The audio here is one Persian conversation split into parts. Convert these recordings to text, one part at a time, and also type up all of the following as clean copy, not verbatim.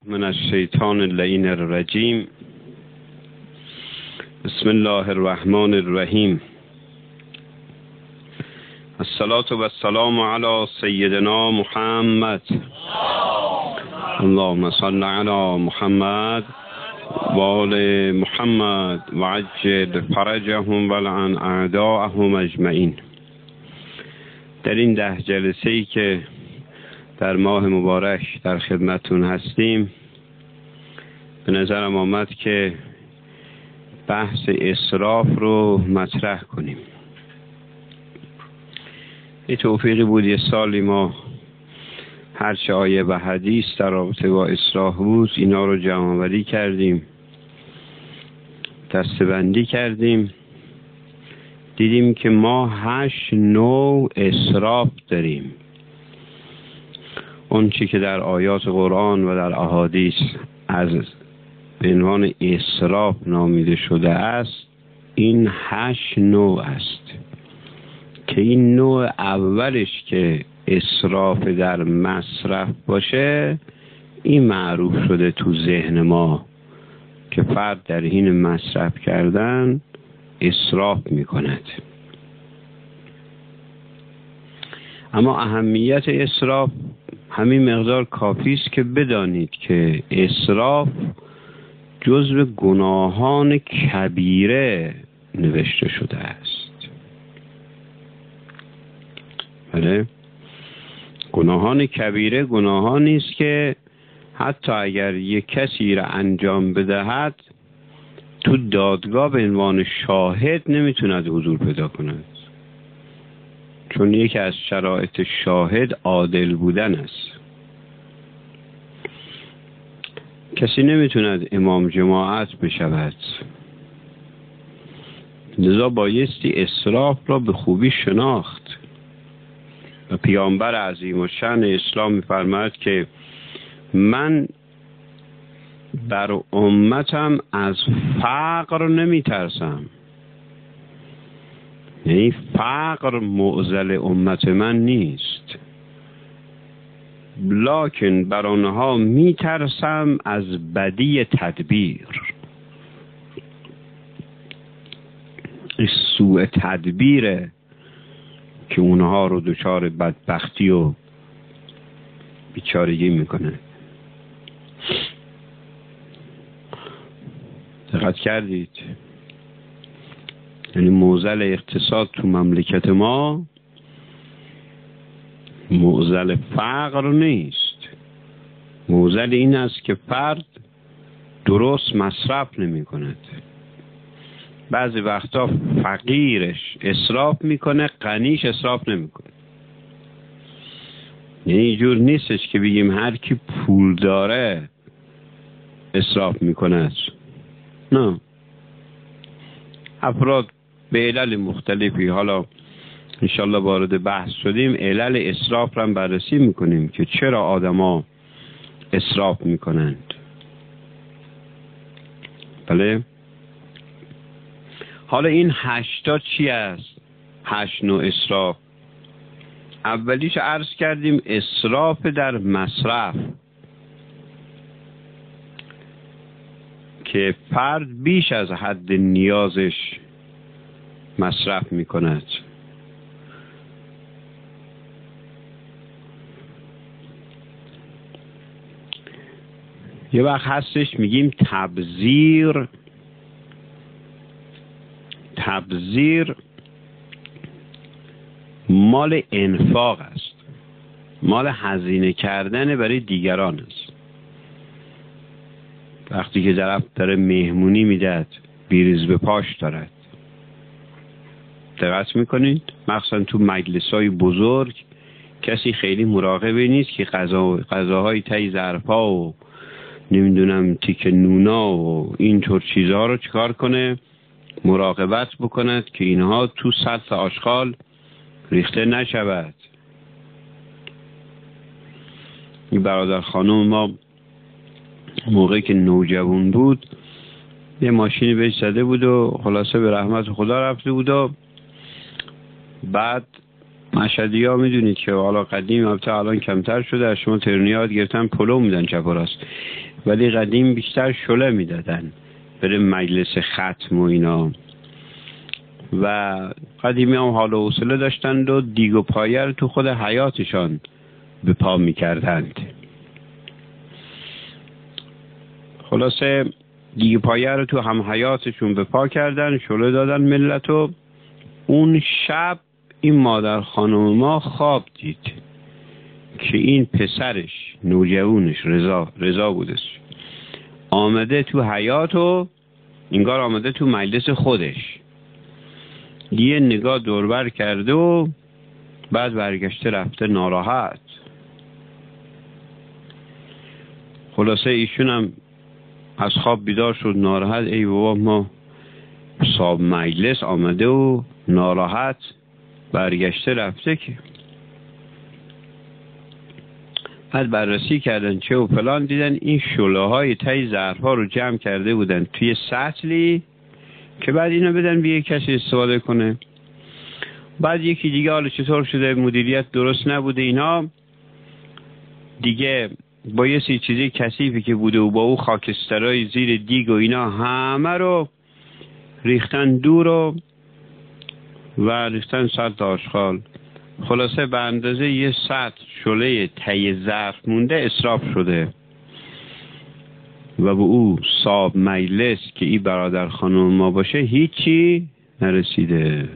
من الشیطان اللعین الرجیم. بسم الله الرحمن الرحیم. الصلاة و السلام علی سیدنا محمد. اللهم صل علی محمد و آل محمد و عجل فرجهم ولعن اعداءهم اجمعین. در این 10 جلسه‌ای که در ماه مبارک در خدمتون هستیم، به نظرم آمد که بحث اسراف رو مطرح کنیم. این توفیقی بود یه سالی ما هرچه آیه و حدیث در رابطه با اسراف بود اینا رو جمع‌آوری کردیم، دسته‌بندی کردیم، دیدیم که ما 8 نوع اسراف داریم. اون چی که در آیات قرآن و در احادیث از به عنوان اسراف نامیده شده است، این 8 نوع است که این نوع اولش که اسراف در مصرف باشه، این معروف شده تو ذهن ما که فرد در حین مصرف کردن اسراف می کند. اما اهمیت اسراف همین مقدار کافی است که بدانید که اسراف جزو گناهان کبیره نوشته شده است. بله، گناهان کبیره گناهانی است که حتی اگر یک کسی را انجام بدهد تو دادگاه به عنوان شاهد نمیتوند حضور پیدا کند، چون یکی از شرایط شاهد عادل بودن است. کسی نمیتوند امام جماعت بشود، لذا بایستی اسراف را به خوبی شناخت. و پیامبر عظیم و شأن اسلام می‌فرماید که من بر امتم از فقر نمیترسم. یعنی فقر معضل امت من نیست، لکن بر آنها میترسم از بدی تدبیر. این سوء تدبیره که اونها رو دچار بدبختی و بیچارگی میکنه. دقت کردید؟ یعنی معضل اقتصاد تو مملکت ما معضل فقر نیست، معضل این است که فرد درست مصرف نمی کند. بعضی وقتا فقیرش اسراف میکنه، غنیش اسراف نمیکنه. یعنی اینجور نیستش که بگیم هر کی پول داره اسراف میکنه. نه، افراد به علل مختلفی، حالا انشالله وارد بحث شدیم، علل اسراف را بررسی میکنیم که چرا آدما اسراف میکنند. بله، حالا این 8 چی است؟ 8 نوع اسراف. اولیش عرض کردیم اسراف در مصرف، که فرد بیش از حد نیازش مصرف می کند. یه وقت هستش میگیم تبذیر. تبذیر مال انفاق است، مال هزینه کردن برای دیگران است. وقتی که طرف داره مهمونی میدهد بیریز به پاش دارد. دقت میکنید؟ مخصوصا تو مجلس‌های بزرگ کسی خیلی مراقبه نیست که غذاهای تای ظرفا و نمیدونم تیک نونا و اینطور چیزها رو چیکار کنه؟ مراقبت بکند که اینها تو سطح آشغال ریخته نشود. این برادر خانم ما موقعی که نوجوان بود یه ماشینی بهش زده بود و خلاصه به رحمت خدا رفته بود و بعد مشهدی ها میدونید که حالا قدیم البته الان کمتر شده، از شما ترنیات گرفتن پلو میدن چپ و راست، ولی قدیم بیشتر شله میدادن بره مجلس ختم و اینا. و قدیمی هم حال و حوصله داشتند و دیگ و پایه رو تو خود حیاتشان به پا میکردند. خلاصه دیگ پایه رو تو هم حیاتشون به پا کردن، شله دادن ملتو. اون شب این مادر خانم ما خواب دید که این پسرش نوجوانش رضا بودش آمده تو حیات و انگار آمده تو مجلس خودش، یه نگاه دوربر کرده و بعد برگشته رفته ناراحت. خلاصه ایشون هم از خواب بیدار شد ناراحت، ای بابا ما صاحب مجلس آمده و ناراحت برگشته رفته که. بعد بررسی کردن چه و فلان، دیدن این شله های تای ظرف ها رو جمع کرده بودن توی سطلی که بعد اینو بدن به یک کسی استفاده کنه. بعد یکی دیگه حالا چطور شده مدیریت درست نبوده اینا دیگه، با یه چیزی کثیفی که بوده و با او خاکسترهای زیر دیگ و اینا همه رو ریختن دور و ریختن سطل آشغال. خلاصه به اندازه یه سطل شله تی ظرف مونده اسراف شده و به او صاحب مجلس که این برادر خانم ما باشه هیچی نرسیده.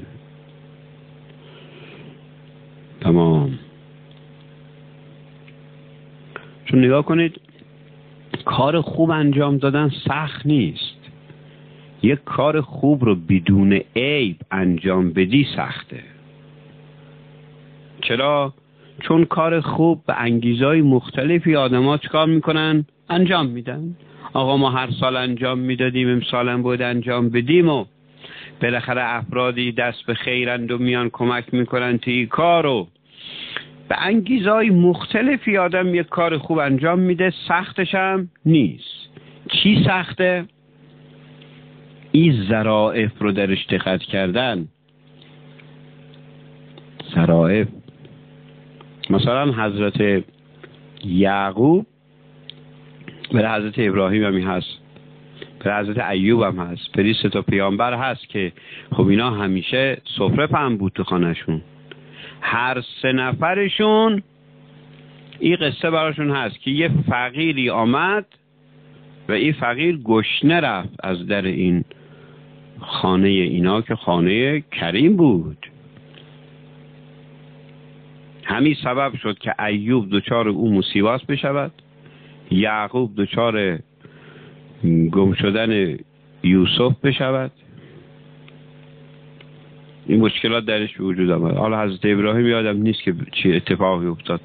تمام. چون نگاه کنید کار خوب انجام دادن سخت نیست، یک کار خوب رو بدون عیب انجام بدی سخته. چرا؟ چون کار خوب به انگیزهای مختلفی آدم‌ها چیکار میکنن؟ انجام میدن. آقا ما هر سال انجام میدادیم، امسالم بود انجام بدیم و بالاخره افرادی دست به خیرند و میان کمک میکنن توی این کارو. به انگیزهای مختلفی آدم یک کار خوب انجام میده، سختش هم نیست. چی سخته؟ این ظرافت رو درش دقت کردن. ظرافت مثلا حضرت یعقوب برای حضرت ابراهیم هم هست، برای حضرت ایوب هم هست، برای 3 تا پیامبر هست که خب اینا همیشه سفره پهن بود تو خانهشون. هر 3 نفرشون این قصه براشون هست که یه فقیری آمد و این فقیر گشنه رفت از در این خانه اینا که خانه کریم بود. همین سبب شد که ایوب دچار او مصیبات بشود، یعقوب دچار گم شدن یوسف بشود. این مشکلات درش وجود آمد. حالا حضرت ابراهیم یادم نیست که چی اتفاقی افتاد.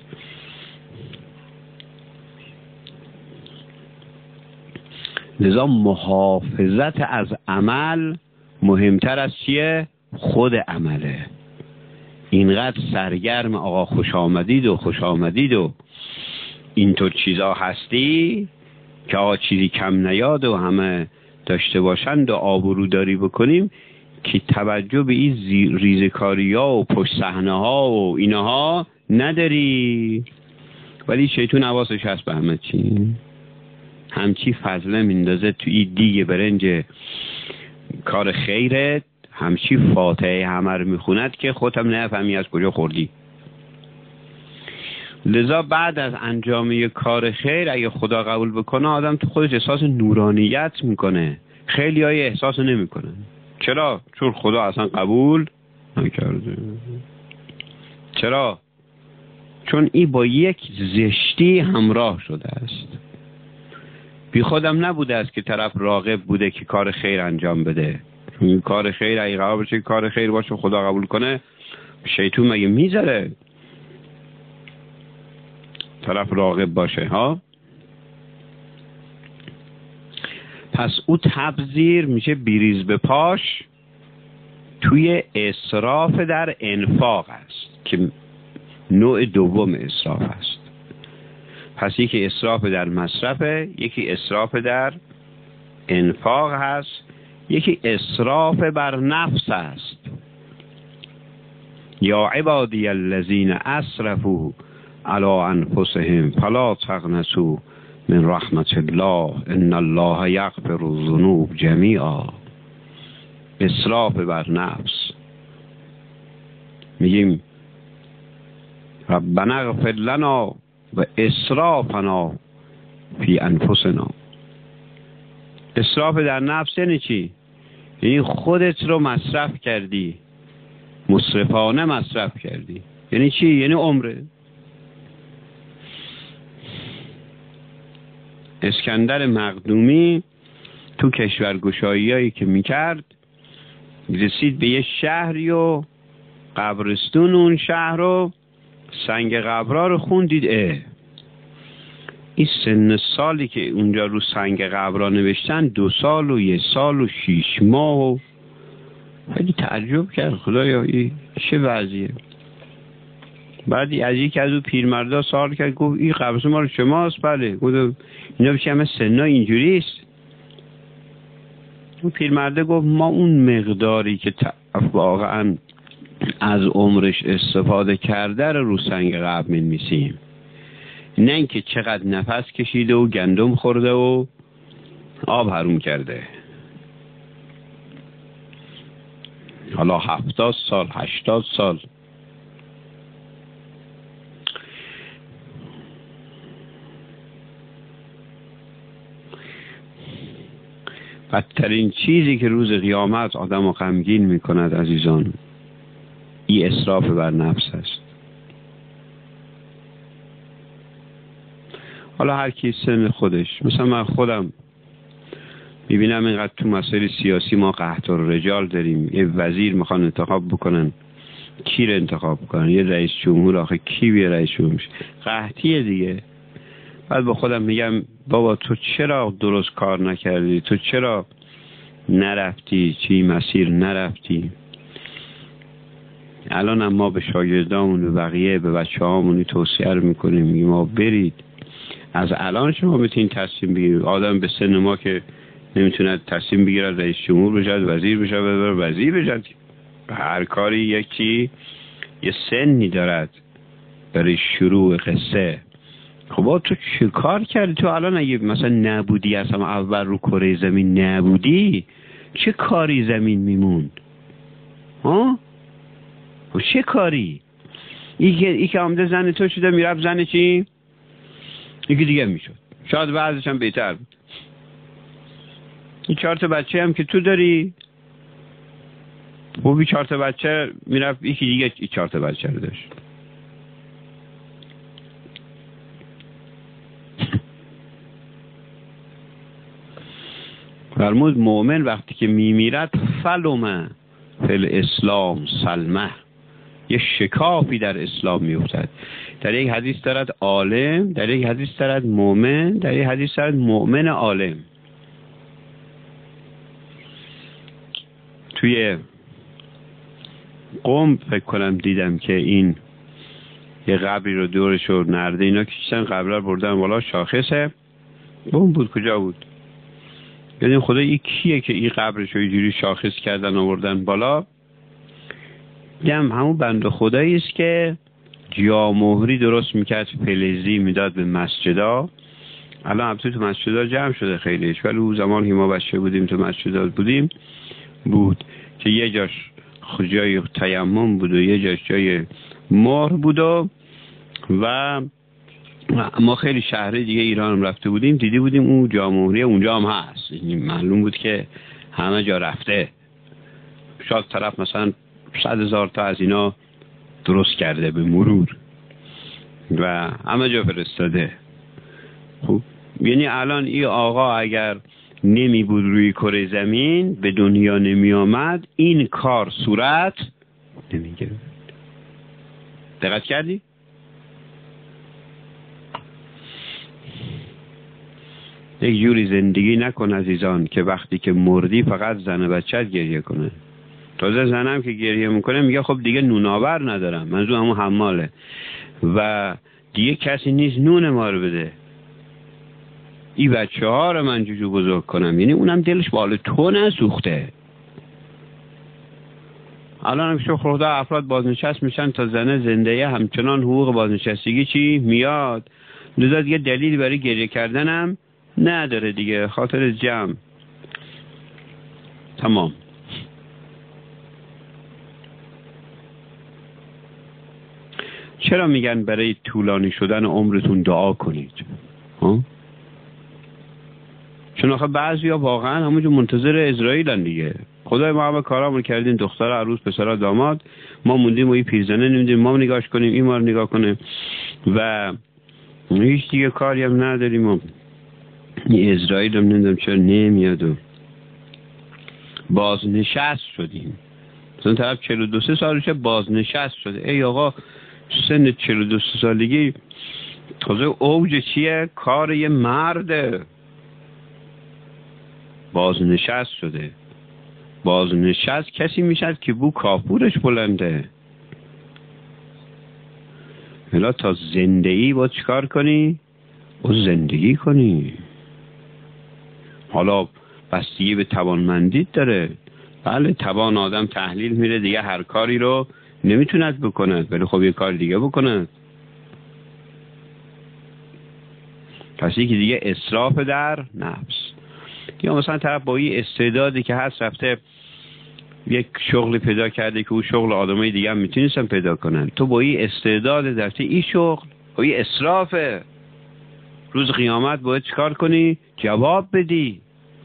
لذا محافظت از عمل مهمتر از چیه؟ خود عمله. اینقدر سرگرم آقا خوش آمدید و اینطور چیزا هستی که آقا چیزی کم نیاد و همه داشته باشند و آبروداری بکنیم که توجه به این ریزکاری ها و پشت صحنه ها و اینها نداری. ولی شیطان حواسش هست به همه چی، همچی فضله میندازه تو این دیگه برنج کار خیرت، همچی فاتحه همه رو میخوند که خودم نفهمی از کجا خوردی. لذا بعد از انجام یک کار خیر اگه خدا قبول بکنه آدم تو خودش احساس نورانیت میکنه. خیلی های احساس نمیکنن. چرا؟ چون خدا اصلا قبول نکرده. چرا؟ چون این با یک زشتی همراه شده است. بی خودم نبوده است که طرف راغب بوده که کار خیر انجام بده. این کار خیر اگه قرار باشه کار خیر باشه خدا قبول کنه، شیطان مگه میذاره طرف راغب باشه ها؟ پس او تبذیر میشه بیریز به پاش توی اسراف در انفاق است که نوع دوم اسراف است. پس یکی اسراف در مصرفه، یکی اسراف در انفاق هست، یکی اسراف بر نفس است. یا عبادی الذین اسرفوا علی انفسهم فلا تقنطوا من رحمت الله ان الله یغفر الذنوب جمیعا. اسراف بر نفس. میگیم ربنا اغفر لنا و اسرافنا فی انفسنا. اسراف در نفس یعنی چی؟ یعنی خودت رو مصرف کردی، مسرفانه مصرف کردی. یعنی چی؟ یعنی عمره. اسکندر مقدونی تو کشورگشایی‌هایی که میکرد رسید به یه شهری و قبرستون اون شهر رو، سنگ قبرها رو خوندید. این سن سالی که اونجا رو سنگ قبرها نوشتن 2 سال و 1 سال و 6 ماه و خیلی تعجب کرد خدایا این چه وضعیه. بعد از یکی از اون پیرمردا سوال کرد، گفت این قبرستون ما رو شماست؟ بله. گفت اینا بچه همه سنا اینجوری است؟ اون پیرمرده گفت ما اون مقداری که واقعا از عمرش استفاده کرده رو سنگ قبر می‌نویسیم، نه اینکه چقدر نفس کشیده و گندم خورده و آب حروم کرده. حالا 70 سال 80 سال. بدترین چیزی که روز قیامت آدم رو غمگین میکند عزیزان، این اسراف بر نفس است. حالا هر کی سن خودش، مثلا من خودم میبینم اینقدر تو مسائل سیاسی ما قحطی رجال داریم. یه وزیر میخوان انتخاب بکنن، کی رو انتخاب بکنن؟ یه رئیس جمهور، آخه کی بیه رئیس جمهور؟ قحطیه دیگه. بعد با خودم میگم بابا تو چرا درست کار نکردی؟ تو چرا نرفتی؟ چی مسیر نرفتی؟ الان هم ما به شاگردامون و بقیه به بچه هامونی توصیه رو میکنیم، میگیم ما برید از الان شما بتونید تصمیم بگیرید. آدم به سن ما که نمیتونه تصمیم بگیره رئیس جمهور بشه، وزیر بشه، وزیر بشه. هر کاری یکی یه سنی دارد برای شروع قصه. خب تو چه کار کردی؟ تو الان اگه مثلا نبودی، اصلا اول رو کره زمین نبودی، چه کاری زمین میموند؟ ها؟ و چه کاری؟ ای که آمده زن تو شده میرفت زن چی؟ یکی دیگه میشد. شاید بعضش هم بهتر بود. این 4 تا بچه هم که تو داری، و 4 تا بچه میرفت یکی دیگه 4 تا بچه رو داشت. فرمود مؤمن وقتی که میمیرد فلمه فل اسلام سلمه، یه شکافی در اسلام میفتد. در یک حدیث دارد عالم، در یک حدیث دارد مؤمن، در یک حدیث دارد مؤمن عالم. توی قم فکر کنم دیدم که این یه قبری رو دورش رو نرده اینا کشیدن، قبر رو بردن بالا، شاخصه بوم بود. کجا بود؟ یعنی خدا این کیه که این قبرش رو اینجوری شاخص کردن آوردن بالا؟ دیدم همون بنده خدایی است که جامهری درست میکرد، فلزی میداد به مسجدا. الان البته تو مسجدا جمع شده خیلیش، ولی اون زمان که ما بچه بودیم تو مسجدا بودیم بود که یه جاش جای تیمم بود و یه جاش جای مهر بود و ما خیلی شهرهای دیگه ایران هم رفته بودیم، دیدی بودیم اون جامهری اونجا هم هست. معلوم بود که همه جا رفته. شاید طرف مثلا 100,000 تا از اینا درست کرده به مرور و همه جا فرستاده. خب یعنی الان این آقا اگر نمی بود روی کره زمین، به دنیا نمی آمد، این کار صورت نمی گرفت. دقت کردی؟ یک جوری زندگی نکن عزیزان که وقتی که مردی فقط زن بچت گریه کنه. تازه زنم که گریه میکنه میگه خب دیگه نوناور ندارم، منظور همون حماله و دیگه کسی نیست نون ما رو بده، این بچه ها رو من جوجو بزرگ کنم. یعنی اونم دلش بالا تو نسوخته. الان هم شکر خدا افراد بازنشست میشن تا زنه زنده همچنان حقوق بازنشستگی چی میاد، لذا دیگه دلیلی برای گریه کردن هم نداره دیگه، خاطر جمع تمام. چرا میگن برای طولانی شدن عمرتون دعا کنید؟ چون آخه بعضیا واقعا همونجور منتظر اسرائیلن دیگه. خدای ما همه کارامون کردیم، دختر عروس، پسر داماد، ما موندیم و این پیرزنه نمیدیم ما نگاش کنیم، این ما رو نگاه کنه و هیچ دیگه کاری هم نداریم. و این اسرائیل هم نمیدونم چرا نمیاد و بازنشست شدیم. مثلا طرف 42 سالشه بازنشست شده. ای آقا سن 42 سالگی تازه اوج چیه؟ کار یه مرده. بازنشست شده. بازنشست کسی میشد که بو کافورش بلنده. حالا تا زندگی باید چیکار کنی؟ باید زندگی کنی. حالا بستگی به توانمندیت داره. بله توان آدم تحلیل میره دیگه، هر کاری رو نمیتوند بکند، ولی خب یه کار دیگه بکند. پس یکی دیگه اسراف در نفس. یا مثلا طرف با این استعدادی که هست رفته یک شغلی پیدا کرده که اون شغل آدمای دیگه هم میتونستن پیدا کنن، تو با این استعداد درته این شغل با این اسرافه، روز قیامت باید چیکار کنی؟ جواب بدی.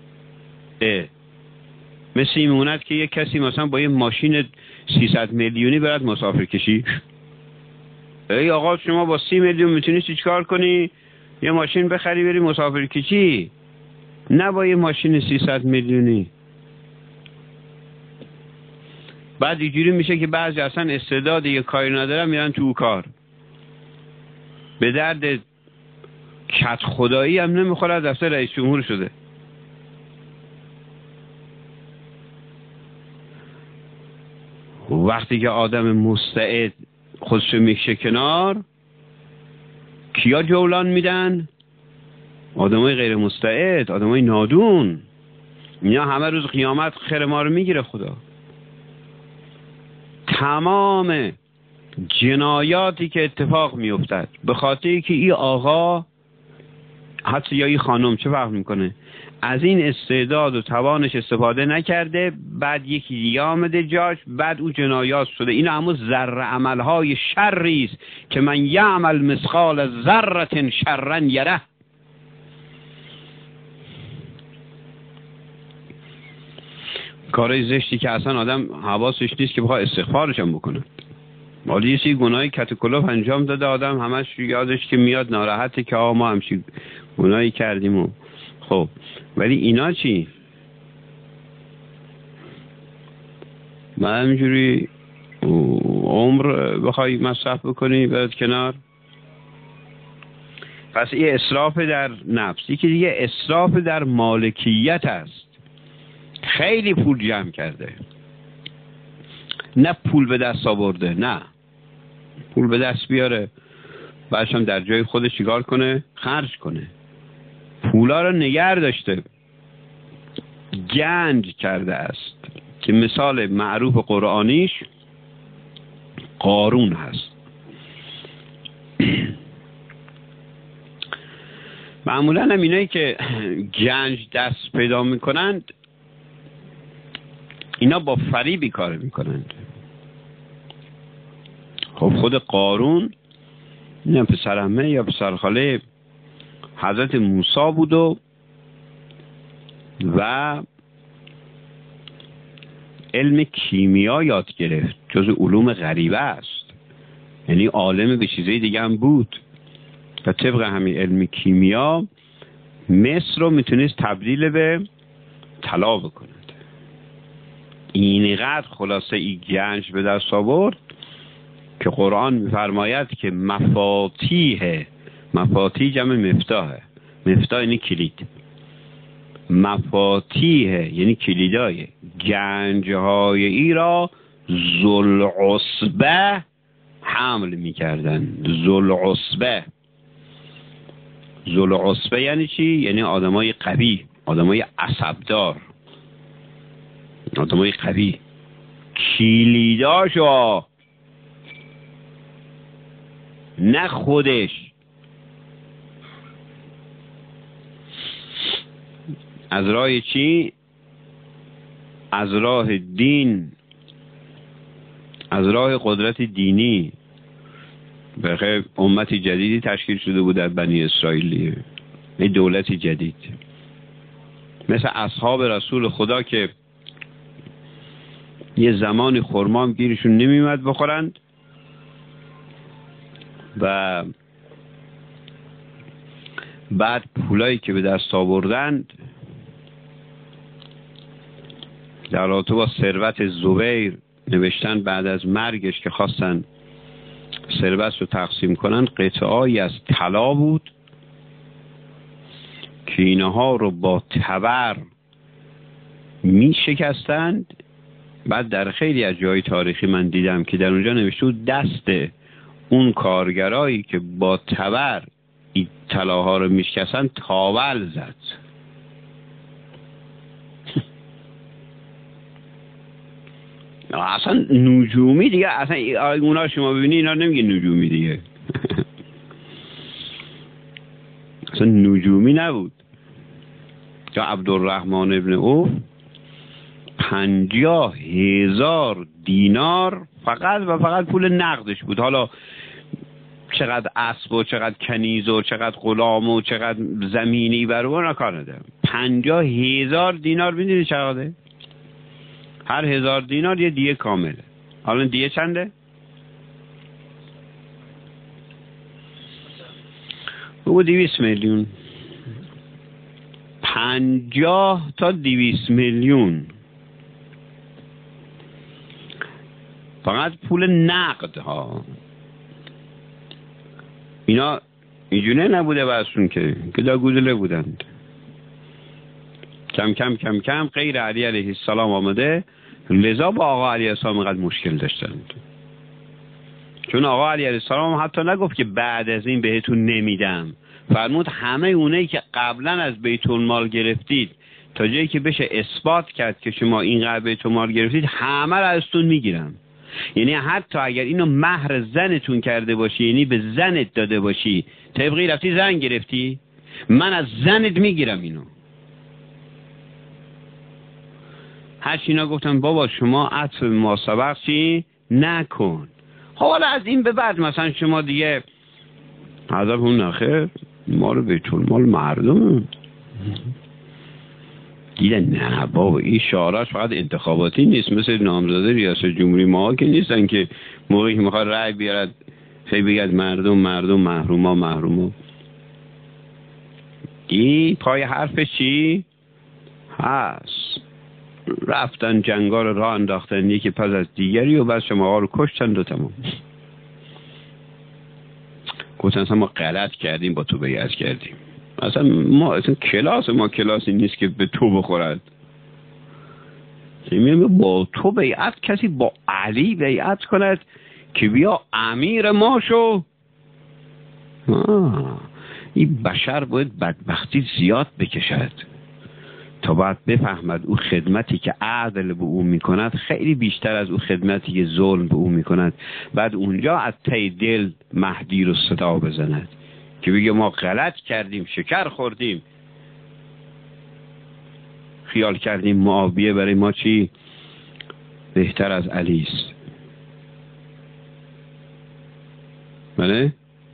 مثل این مونت که یک کسی مثلا با یه ماشین 300 میلیونی برد مسافر کشی. ای آقا شما با 30 میلیون میتونی چیکار کنی؟ یه ماشین بخری بری مسافر کشی، نه با یه ماشین 300 میلیونی. بعد اینجوری میشه که بعضی اصلا استعداد یه کاری ندارن میرن تو کار، به درد کت خدایی هم نمیخوره، دفتر رئیس جمهور شده. وقتی که آدم مستعد خودشو میکشه کنار، کیا جولان میدن؟ آدمای غیر مستعد، آدمای نادون. اینا همه روز قیامت خیر ما رو میگیره خدا. تمام جنایاتی که اتفاق میافتد به خاطری که این آقا حتی یا این خانم چه فرق میکنه از این استعداد و توانش استفاده نکرده، بعد یکی دیگه آمده جاش، بعد اون جنایات شده. این همون ذره عملهای شری است که من یعمل مثقال ذره شرا یره. کارای زشتی که اصلا آدم حواسش نیست که بخواه استغفارش هم بکنه. ولی یه گناهی کتکلوف انجام داده آدم همش یادش که میاد ناراحته که ما همچی گناهی کردیم و خب، ولی اینا چی؟ من همینجوری عمر بخوای مصرف بکنی برد کنار. پس این اسراف در نفس. یکی دیگه اسراف در مالکیت است. خیلی پول جمع کرده، نه پول به دست آورده، نه پول به دست بیاره بعدش هم در جای خودش چیکار کنه؟ خرج کنه. پولا رو نگه داشته، گنج کرده است که مثال معروف قرآنیش قارون هست. معمولا هم اینایی که گنج دست پیدا میکنند اینا با فریبی کار میکنند. خب خود قارون نه پسرعمه یا پسرخاله حضرت موسی بود و علم کیمیا یاد گرفت، جز علوم غریبه است، یعنی عالم به چیزای دیگه هم بود و طبق همین علم کیمیا مصر رو میتونست تبدیل به طلا بکند. اینقدر خلاصه این گنج به دست آورد که قرآن میفرماید که مفاتیح جمع مفتاحه، مفتاح یعنی کلید، مفاتیح یعنی کلیدای گنجهای ای را ذوالعصبه حمل میکردن. ذوالعصبه یعنی چی؟ یعنی آدمای قوی، آدمای عصبدار، آدمای قوی کلیداشو، نه خودش. از راه چی؟ از راه دین، از راه قدرت دینی. بخیر امت جدیدی تشکیل شده بود در بنی اسرائیل، این دولت جدید، مثل اصحاب رسول خدا که یه زمانی خرمام گیرشون نمیومد بخورند و بعد پولایی که به دست آوردند در رابطه با ثروت زبیر نوشتن بعد از مرگش که خواستن ثروت رو تقسیم کنن، قطعه‌ای از طلا بود که اینها رو با تبر می شکستند. بعد در خیلی از جای تاریخی من دیدم که در اونجا نوشته بود دست اون کارگرایی که با تبر این طلاها رو می شکستن تاول زد. اصلا نجومی دیگه، اصلا اونا شما ببینی اینا نمیگه نجومی دیگه. اصلا نجومی نبود. یا عبدالرحمن ابن عوف 50,000 دینار فقط و فقط پول نقدش بود. حالا چقدر اسب و چقدر کنیز و چقدر غلام و چقدر زمینی برو نکار ندارم. 50,000 دینار میدونی چقدره؟ هر 1000 دینار یه دیه کامله. حالا دیه چنده؟ بگو 200 میلیون. 50 تا 200 میلیون فقط پول نقد ها. اینا اینجونه نبوده برسون که گداگودله بودند. کم کم کم کم غیر علی علیه السلام آمده، لذا با آقا علیه السلام اینقدر مشکل داشتند. چون آقا علیه السلام حتی نگفت که بعد از این بهتون نمیدم، فرمود همه اونایی که قبلا از بیت المال گرفتید تا جایی که بشه اثبات کرد که شما اینقدر بیت المال گرفتید همه را ازتون میگیرم. یعنی حتی اگر اینو مهر زنتون کرده باشی، یعنی به زنت داده باشی، طبقی رفتی زن گرفتی، من از زنت میگیرم اینو. هرچی اینا گفتم بابا شما عطف ما سبق چی نکن. حالا از این به بعد مثلا شما دیگه حضب اون نخیر مال بیت المال مردم دیده. نه بابا این شعاراش فقط انتخاباتی نیست، مثل نامزده ریاست جمهوری ما که نیستن که موقعی که میخواد رأی بیارد خیلی بگید مردم محروما محروما. این پای حرف چی هست؟ رفتن جنگا رو راه انداختن یکی پس از دیگری و بعد شما ها رو کشتن و تمام. گفتن اصلا ما غلط کردیم با تو بیعت کردیم. اصلا ما کلاسی نیست که به تو بخورد. با تو بیعت، کسی با علی بیعت کند که بیا امیر ما شو. این بشر باید بدبختی زیاد بکشد تا باید بفهمد او خدمتی که عدل به او میکند خیلی بیشتر از او خدمتی که ظلم به او میکند. بعد اونجا از ته دل مهدی رو صدا بزند که بگه ما غلط کردیم، شکر خوردیم، خیال کردیم معاویه برای ما چی بهتر از علی است. بله؟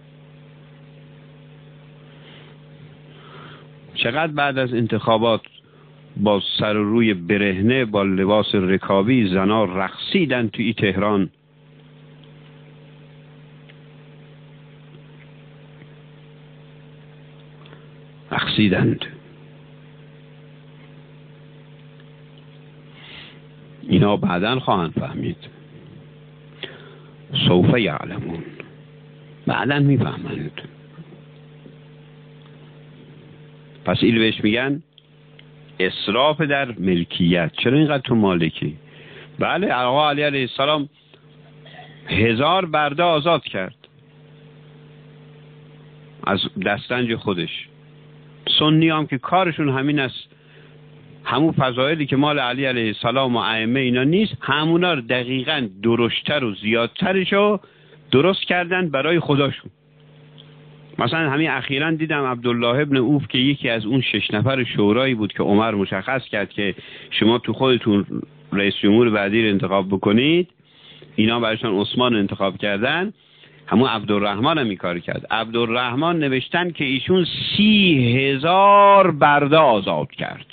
چقدر بعد از انتخابات با سر و روی برهنه با لباس رکابی زنا رقصیدن توی تهران. رقصیدند. اینا بعداً خواهند فهمید. سوف یعلمون. بعداً میفهمند. پس این بهش میگن اسراف در ملکیت. چرا اینقدر تو مالکی؟ بله آقا علی علیه السلام 1000 برده آزاد کرد از دستنج خودش. سنی هم که کارشون همین است همون فضایلی که مال علی علیه السلام و ائمه اینا نیست، همونا رو دقیقاً درشتر و زیادترشو درست کردن برای خداشون. مثلا همین اخیراً دیدم عبدالله ابن اوف که یکی از اون 6 نفر شورایی بود که عمر مشخص کرد که شما تو خودتون رئیس جمهور بعدی رو انتخاب بکنید، اینا برایشان عثمان انتخاب کردن. همون عبدالرحمن هم این کار کرد. عبدالرحمن نوشتن که ایشون 30,000 برده آزاد کرد.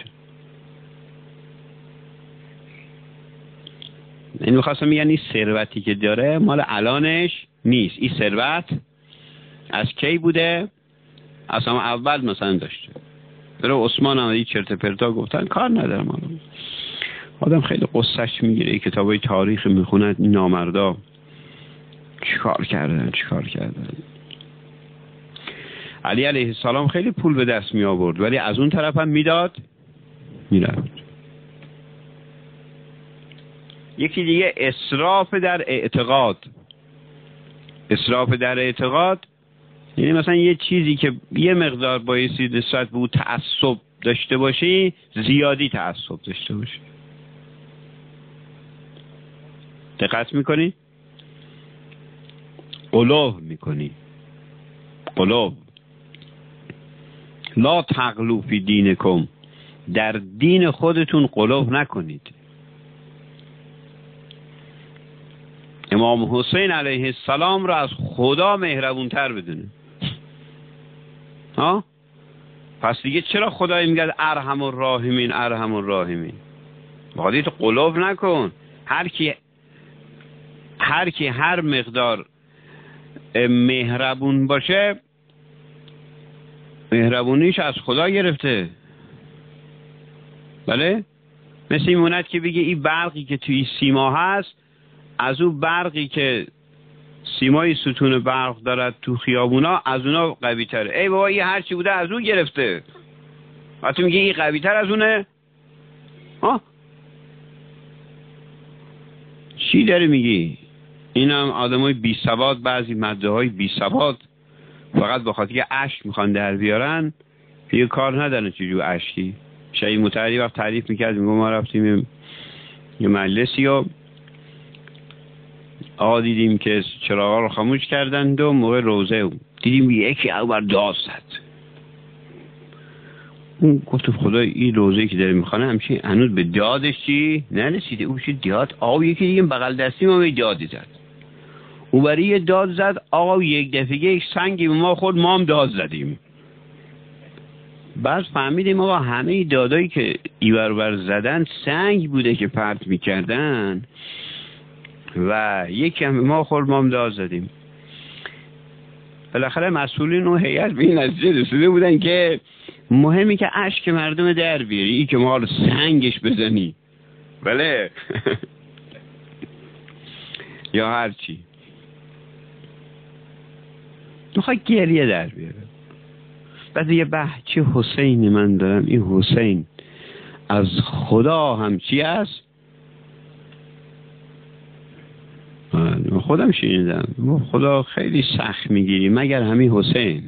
این میخواستم میگن این ثروتی که داره مال الانش نیست، این ثروت از کی بوده؟ از همون اول مثلا داشته. برای عثمان هم این چرت پرتا گفتن، کار ندارم. آدم خیلی قصهش میگیره، این کتابای تاریخ میخوند، این نامردا چیکار کردن. علی علیه السلام خیلی پول به دست می آورد، ولی از اون طرف هم میداد میرفت. یکی دیگه اسراف در اعتقاد. اسراف در اعتقاد یعنی مثلا یه چیزی که یه مقدار بایستی نسبت به او تعصب داشته باشی، زیادی تعصب داشته باشی. دقت میکنی؟ قلوب میکنی. قلوب. لا تغلو فی دینکم، در دین خودتون قلوب نکنید. امام حسین علیه السلام را از خدا مهربونتر بدونه. ها؟ پس دیگه چرا خدایی میگه ارحم الراحمین ارحم الراحمین؟ باید قلوب نکن. هر کی هر مقدار مهربون باشه، مهربونیش از خدا گرفته. بله؟ مثل این مونت که بگه این برقی که توی سیما هست، از اون برقی که سیمای ستون برق دارد تو خیابونا، از اونا قوی تره. ای بابا این هرچی بوده از اون گرفته، وقتی میگه این قوی تر از اونه. چی داری میگی؟ این هم آدم های بی سواد، بعضی مده های بی سواد فقط به خاطر که اشک میخوان در بیارن، یه کار ندارن چجور اشکی. شاید متحری وقت تعریف میکرد، میگو ما رفتیم یه مجلسی و دیدیم که چراغا رو خاموش کردند و موقع روزه دیدیم یکی اوبر داد زد. اون گفت خدا این روزه که داره میخوانه همچین هنوز به دادش چی نرسیده. اون چی داد؟ آقا یکی دیگه بغل دستی ما به دادی زد. او برای یه داد زد، آقا یک دفعه یک سنگی به ما خود، ما هم داد زدیم. بعد فهمیدیم آقا همه دادایی که ایور بر زدن سنگ بوده که پرت میکردن و یکی هم ما خود ما هم داد زدیم. بالاخره مسئولین و هیئت به این نتیجه رسیده بودن که مهمی که اشک مردم در بیاری، ای که ما رو سنگش بزنی. بله یا هرچی میخوای گریه در بیاره. بعد یه بچه حسینی من دارم، این حسین از خدا هم چی است؟ خودم شنیدم خدا خیلی سخت میگیری مگر همین حسین.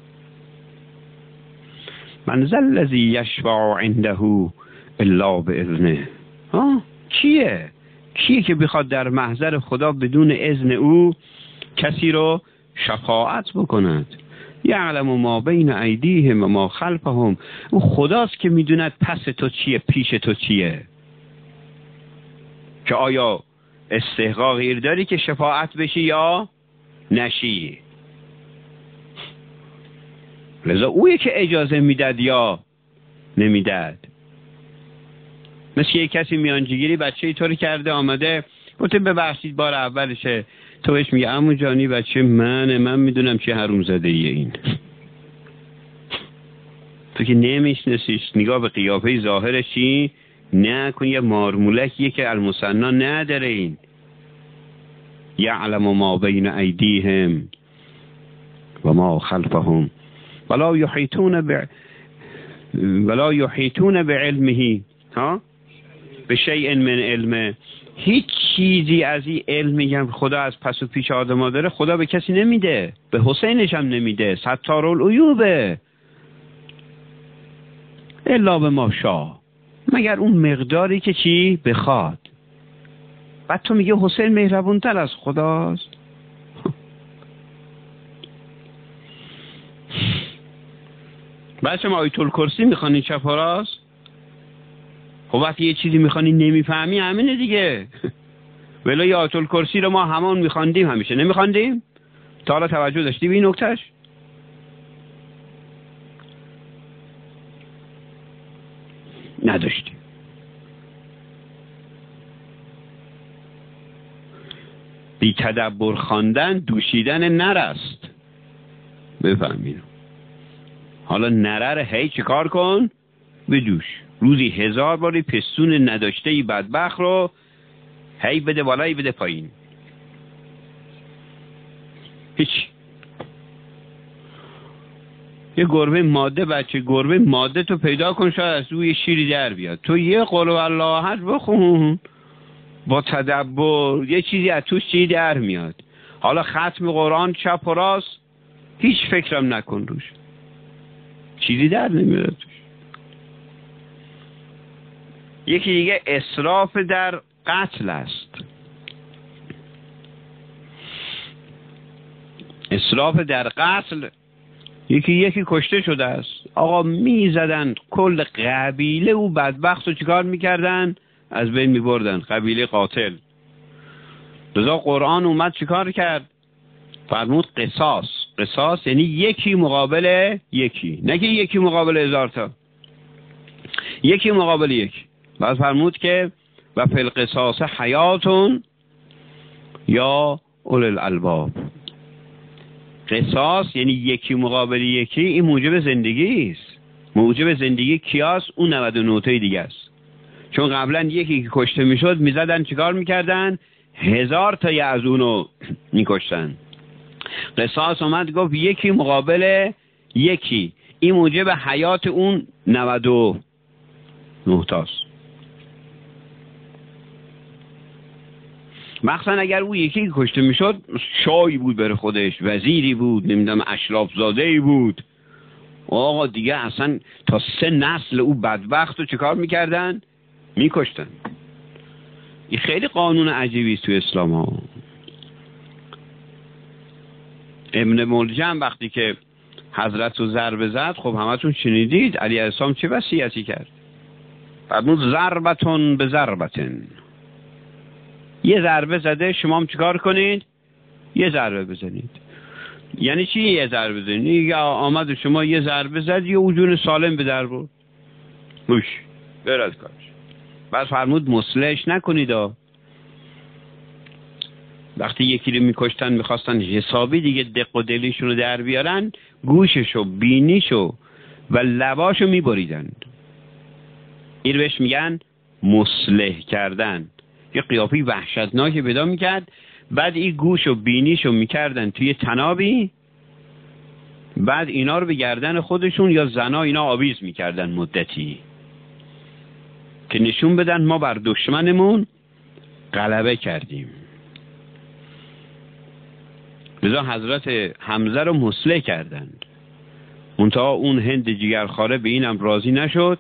من ذا الذی یشفع عنده الا باذنه. کیه که بخواد در محضر خدا بدون اذن او کسی رو شفاعت بکند؟ یعلم ما بین ایدیهم و ما خلفهم. اون خداست که میدوند پس تو چیه پیش تو چیه، که آیا استحقاق غیر داری که شفاعت بشی یا نشی. لذا اویه که اجازه میداد یا نمیداد. مثل یک کسی میانجیگیری بچه ای طوری کرده آمده گفته ببخشید بار اولشه، تو بهش میگه عمو جانی بچه من میدونم چه حروم زده ایه این. تو که نمیشناسیش، نگاه به قیافه ظاهرش چی نکن، یه مارمولکیه که المثنا نداره. این یعلم ما بین ایدیهم و ما خلفهم ولا یحیطون بعلمه به شیء من علمه. هیچ چیزی از این علمی که خدا از پس و پیش آدم داره خدا به کسی نمیده، به حسینش هم نمیده. ستار العیوبه الا به ما شاء. مگر اون مقداری که چی بخواد. بعد تو میگه حسین مهربونتر از خداست. بعد شما آیت الکرسی میخوانی چپ و راست. خب وقتی یه چیزی میخوانی نمیفهمی همینه دیگه. ولی آیت الکرسی رو ما همان میخواندیم همیشه، نمیخواندیم؟ تا حالا توجه داشتی به این نکتهش؟ نداشتی. بی تدبر خواندن دوشیدن نر است. بفهمید. حالا نره رو هی چه کار کن؟ بدوش. روزی 1000 باری پستون نداشته ای بدبخت رو هی بده بالایی بده پایین. هیچ. یه گربه ماده، بچه گربه ماده تو پیدا کن شاید از روی شیری در بیاد. تو یه قل والله احد بخون با تدبر یه چیزی از توش چی در میاد. حالا ختم قرآن چپ و راست هیچ فکرم نکن روش، چیزی در نمیاد توش. یکی دیگه اسراف در قتل است. اسراف در قتل، یکی کشته شده است، آقا میزدن کل قبیله و بدبخت رو چیکار میکردن؟ از بین میبردن، قبیله قاتل. لذا قرآن اومد چیکار کرد؟ فرمود قصاص. قصاص یعنی یکی مقابل یکی، نه که یکی مقابل 1000 تا، یکی مقابل یکی. بعد فرمود که و فی القصاص حیاتون یا اول الالباب. قصاص یعنی یکی مقابل یکی، این موجب زندگی است. موجب زندگی کیاست؟ اون 99 تای دیگه است. چون قبلا یکی که کشته میشد میزدن چیکار میکردن؟ 1000 تای از اونو میکشتن. قصاص اومد گفت یکی مقابل یکی، این موجب حیات اون 99 تاست. مخصوصا اگر او یکی که کشته میشد شاهی بود بر خودش، وزیری بود، نمیدونم اشراف زاده‌ای بود، آقا دیگه اصلا تا 3 نسل او بدبخت رو چیکار میکردن؟ میکشتن. این خیلی قانون عجیبی است تو اسلام ها. ابن ملجم وقتی که حضرت رو ضربه زد، خب همتون شنیدید علی علیه السلام چه وصیتی کرد؟ فرمود ضربتون به ضربتن. یه ضربه زده، شما هم چیکار کنید؟ یه ضربه بزنید. یعنی چی یه ضربه بزنید؟ یا آمد شما یه ضربه زد، یه وجون سالم به در برد، موش بر از کارش. بعد فرمود مصلحش نکنید. وقتی یکی رو میکشتن میخواستن حسابی دیگه دق و دلیشون رو در بیارن، گوششو، بینیشو و لباشو میبریدند. این بهش میگن مصلح کردن. یه قیافی وحشتناکی پیدا میکرد. بعد این گوش و بینیشو میکردن توی تنابی، بعد اینا رو به گردن خودشون یا زنا اینا آویز میکردن مدتی که نشون بدن ما بر دشمنمون غلبه کردیم. لذا حضرت حمزه رو مصلح کردند. منتها اون هند جگرخواره به اینم راضی نشد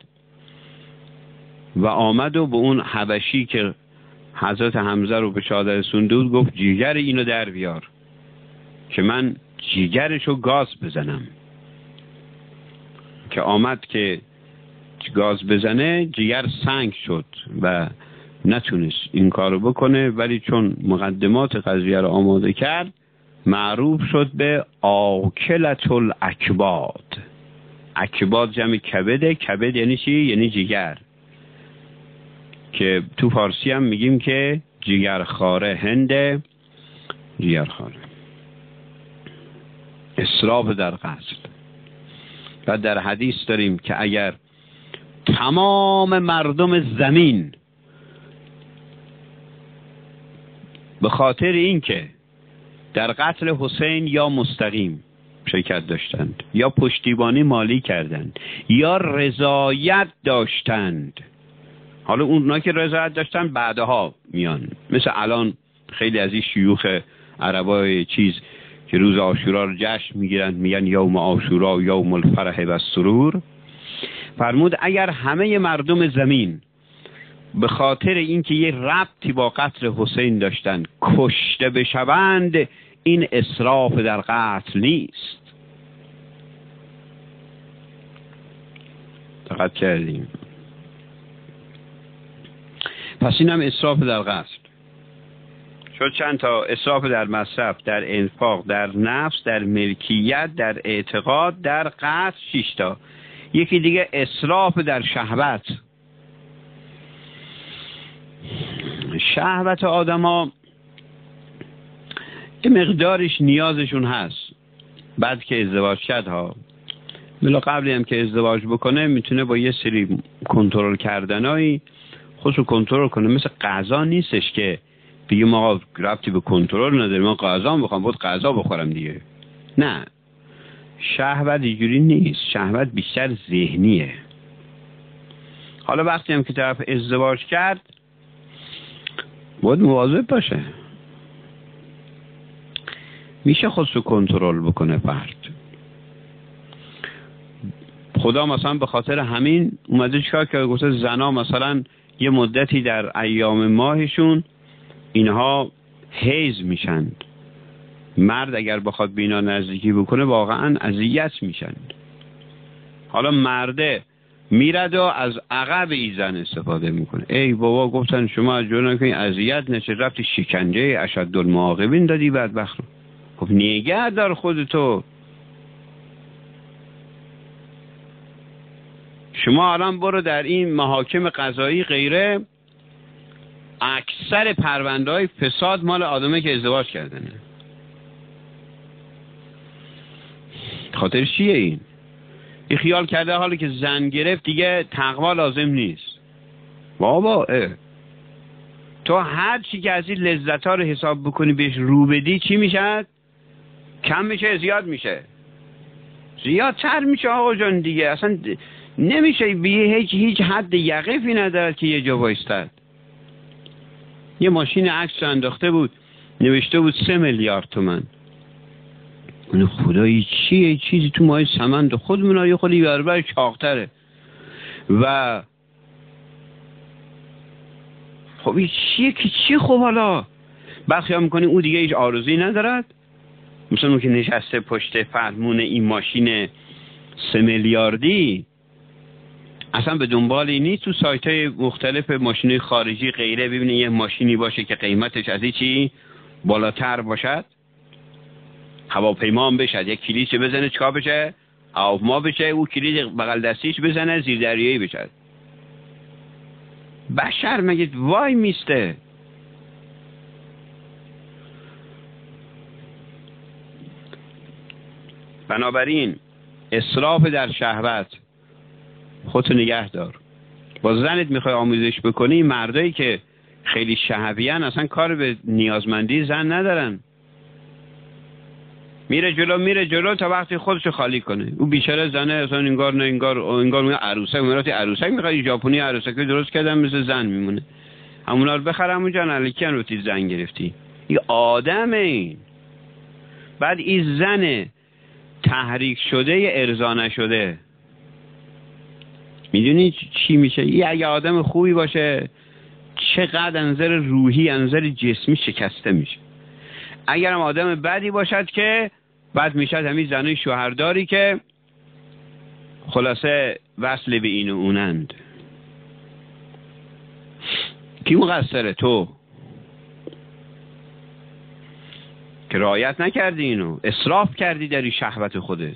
و آمد و به اون حبشی که حضرت حمزه رو به شهادت رسونده بود گفت جیگر اینو در بیار که من جیگرشو گاز بزنم. که آمد که گاز بزنه، جیگر سنگ شد و نتونست این کارو بکنه، ولی چون مقدمات قضیه رو آماده کرد معروف شد به آکلة الاکباد. اکباد جمع کبده. کبد یعنی چی؟ یعنی جیگر، که تو فارسی هم میگیم که جیگرخواره، هند جیگرخواره. اسراف در قتل. و در حدیث داریم که اگر تمام مردم زمین به خاطر این که در قتل حسین یا مستقیم شرکت داشتند یا پشتیبانی مالی کردند یا رضایت داشتند، حالا اونا که رضایت داشتن بعدها میان، مثل الان خیلی از این شیوخ عربای چیز که روز عاشورا رو جشن میگیرن، میگن یوم عاشورا یوم الفرح و السرور، فرمود اگر همه مردم زمین به خاطر اینکه یه ربطی با قتل حسین داشتن کشته بشوند، این اسراف در قتل نیست. دقت کردیم؟ پس این هم اسراف در قتل شد. چند تا اسراف در مصرف، در انفاق، در نفس، در ملکیت، در اعتقاد، در قتل 6 تا. یکی دیگه اسراف در شهوت. شهوت آدم ها یه مقدارش نیازشون هست. بعد که ازدواج کرد ها، بلا قبلی هم که ازدواج بکنه میتونه با یه سری کنترل کردنایی خودشو کنترل کنه. مثل غذا نیستش که بگیم آقا ربطی به کنترل نداره، من غذا بخوام بود غذا بخورم دیگه. نه، شهوت اینجوری نیست. شهوت بیشتر ذهنیه. حالا وقتی هم که طرف ازدواج کرد باید مواظب باشه. میشه خودشو کنترل بکنه فرد. خدا مثلا به خاطر همین اومده چیکار که گفته زنا مثلا یه مدتی در ایام ماهشون اینها حیض میشن. مرد اگر بخواد به اینا نزدیکی بکنه واقعا اذیت میشن. حالا مرده میرد و از عقب ای زن استفاده میکنه. ای بابا گفتن شما از جونا که اذیت نشه رفتی شکنجه اشدالمعاقبین دادی بدبخت رو. خب نگه دار خودتو. شما الان برو در این محاکم قضایی غیره، اکثر پرونده های فساد مال آدمه که ازدواج کردنه. خاطر چیه این خیال کرده حالی که زن گرفت دیگه تقوا لازم نیست. بابا تو هر چی که از این لذت ها رو حساب بکنی بهش رو بدی چی میشه؟ کم میشه زیاد میشه؟ زیادتر میشه آقا جان دیگه. اصلا نمیشه بیه هیچ حد یقفی ندارد که یه جا بایستد. یه ماشین عکس انداخته بود نوشته بود 3 میلیارد تومان. اون خدایی چیه؟ چیزی تو مای سمند خودمون یه خودی برابر چاقتره. و خب این چیه که چی؟ خب حالا بخیام میکنی او دیگه هیچ آرزویی ندارد. مثلا اون که نشسته پشت فرمون این ماشین 3 میلیاردی اصلا به دنبال نیست تو سایت های مختلف ماشین خارجی غیره ببینه یه ماشینی باشه که قیمتش از چی بالاتر باشد. هواپیما هم بشد یک کلیدش بزنه چکار بشه؟ هواپیما بشه. او کلید بغل دستیش بزنه زیر دریایی بشد. بشر مگه وای میسته؟ بنابراین اسراف در شهوت خودتو نگه دار. با زنت میخوای آموزش بکنی، مردایی که خیلی شهویان اصلا کار به نیازمندی زن ندارن. میره جلو تا وقتی خودشو خالی کنه. او بیچاره زنه اصلا انگار عروسک میراتی عروسک میخواد. ژاپنی عروسک درست کردن مثل زن میمونه. همونا رو بخرم اونجا نلکن رو تی زن گرفتی. این آدمه. این بعد این زن تحریک شده ارضا نشده میدونی چی میشه؟ این اگه آدم خوبی باشه چقدر انظر روحی انظر جسمی شکسته میشه. اگر هم آدم بدی باشد که بد میشد همین زنای شوهرداری که خلاصه وصل به این و اونند. کی مقصره؟ تو که رعایت نکردی، اینو اسراف کردی در این شهوت خودت.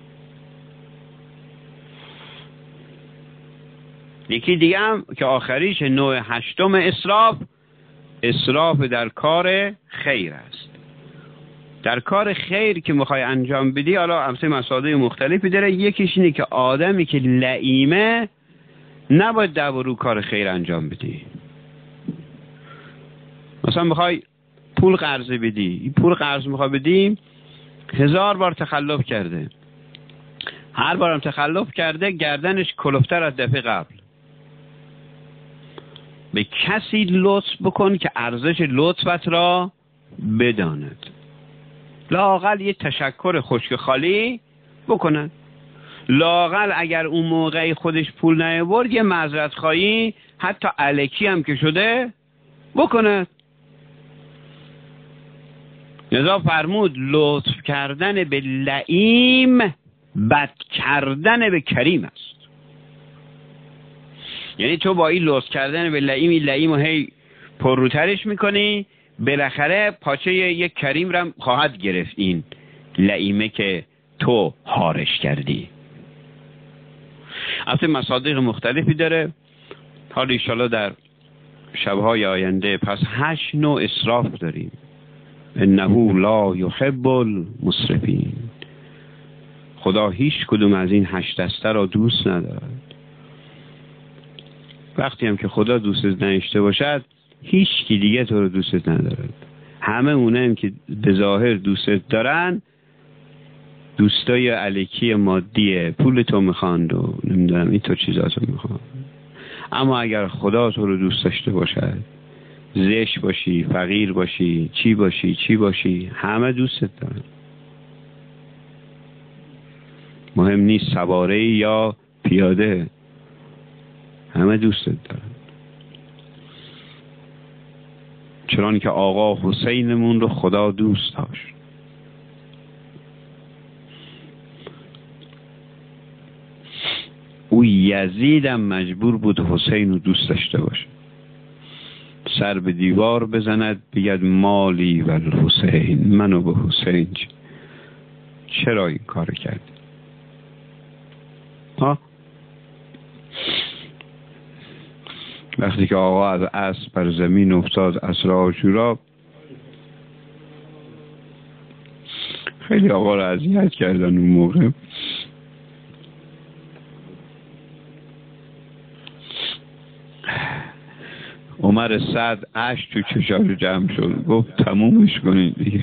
یکی دیگه هم که آخریش نوع 8 اسراف در کار خیر است. در کار خیر که میخوای انجام بدی، حالا همسه مسائل مختلفی داره. یکیش اینه که آدمی که لئیمه نباید دورو کار خیر انجام بدی. مثلا میخوای پول قرض بدی، این پول قرض میخوای بدی 1000 بار تخلف کرده، هر بارم تخلف کرده گردنش کلفتر از دفعه قبل. به کسی لطف بکن که ارزش لطفت را بداند. لااقل یه تشکر خشک خالی بکنن. لااقل اگر اون موقعی خودش پول نیاورد یه معذرت خواهی حتی الکی هم که شده بکنه. لذا فرمود لطف کردن به لئیم بد کردن به کریم است. یعنی تو با این لطف کردن به لئیم، این لئیم رو هی پرروترش میکنی، بالاخره پاچه یک کریم رو خواهد گرفت این لئیمه که تو هارش کردی. البته مصادیق مختلفی داره، حالا انشاءالله در شبهای آینده. پس 8 نوع اسراف داریم. انه لا یحب المسرفین. خدا هیچ کدوم از این 8 دسته را دوست ندارد. وقتی هم که خدا دوستت نداشته باشد هیچ کی دیگه تو رو دوستت ندارد. همه اونایی که به ظاهر دوستت دارن دوستای الکی مادیه، پول تو میخواند و نمیدونم این تو چیزاتو میخوان. اما اگر خدا تو رو دوست داشته باشد، زشت باشی، فقیر باشی، چی باشی، همه دوستت دارن. مهم نیست سواره یا پیاده، همه دوستت دارن. چنان که آقا حسینمون رو خدا دوست داشت. او یزیدم مجبور بود حسین رو دوست داشته باشه. سر به دیوار بزند بگد مالی و حسین، منو به حسین چرا این کار کردی؟ وقتی که آقا از اسب بر زمین افتاد عصر عاشورا، خیلی آقا رو اذیت کردن اون موقع. عمر سعد اشک تو چشاش جمع شد، گفت تمومش کنید دیگه،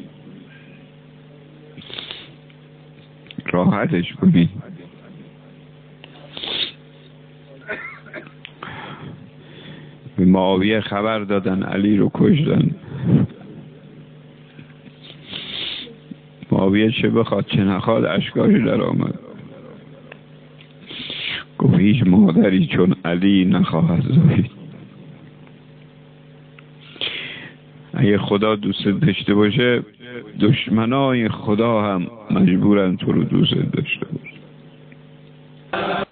راحتش کنید. به معاویه خبر دادن علی رو کشتن. معاویه چه بخواد چه نخواد اشکاش در آمد. گفت هیچ مادری چون علی نخواهد زایید. اگه خدا دوست داشته باشه دشمنای خدا هم مجبورن تو رو دوست داشته باشه.